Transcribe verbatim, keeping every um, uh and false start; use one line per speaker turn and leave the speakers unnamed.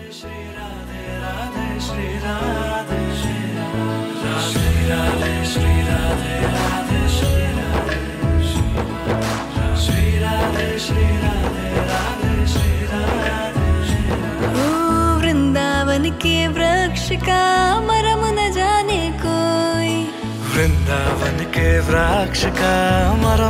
वृंदावन के वृक्ष का मरम न जाने कोई,
वृंदावन के वृक्ष का मरम